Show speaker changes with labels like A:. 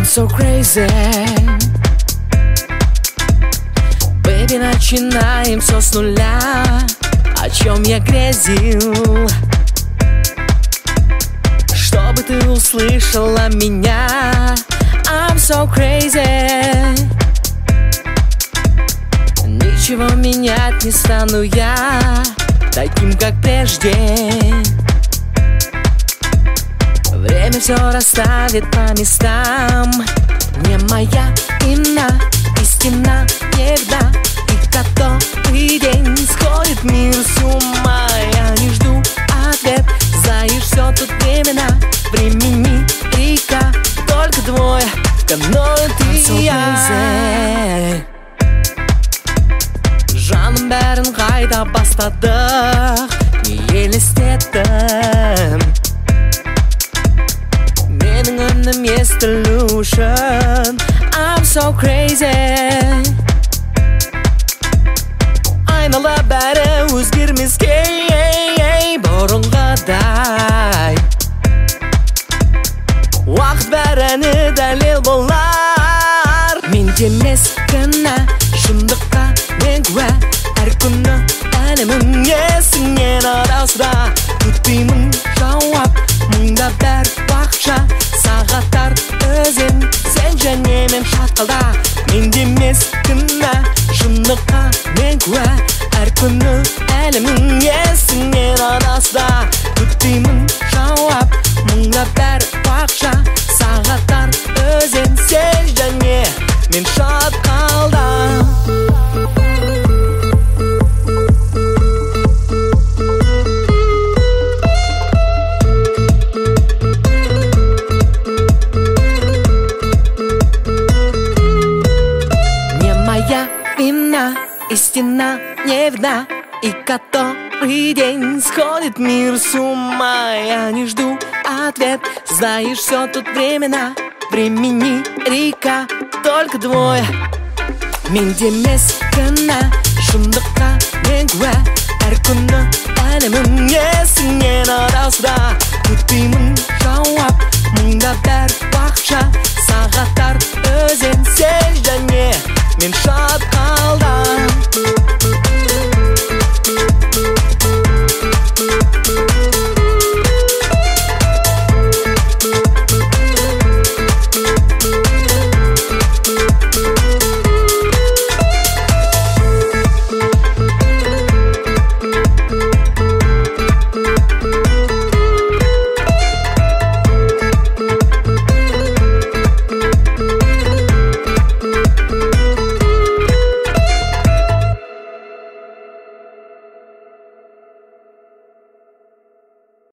A: so crazy. Baby, начинаем все с нуля. О чем я грезил, чтобы ты услышала меня. I'm so crazy. Ничего менять не стану я таким, как прежде. Время все расставит по местам. Не моя вина, истина не видна. И который день сходит мир с ума. Я не жду ответ, знаешь, все тут времена. Времени река, только двое, каноэ ты и я. Жаным бәрін қайда бастадық, не елестеттім. Менің үнім естілу үшін I'm so crazy. Айнала бәрі өзгермеске бұрынғыдай. Уақыт бәріне дәлел болар. Менде емес кінә, шындыққа мен куә. Әр күні әлемім есіңнен адаусыра. Күтпеймін жауап, мұнда бәр уақытша. Сағаттар өзен, сен және мен шатқалда. Менде емес кінә, шындыққа мен куә. Әр күні әлемім есіңнен адаусыра. Күтпеймін жауап, мұнда бәр уақытша. Сағаттар өзен, сен және мен шатқалда. Истина не видна, и который день сходит мир с ума. Я не жду ответ, знаешь, все тут времена. Времени река, только двое. Менде емес кінә, шындыққа мен куә. Әр күні әлемім есіңнен адаусыра. Күтпеймін жауап,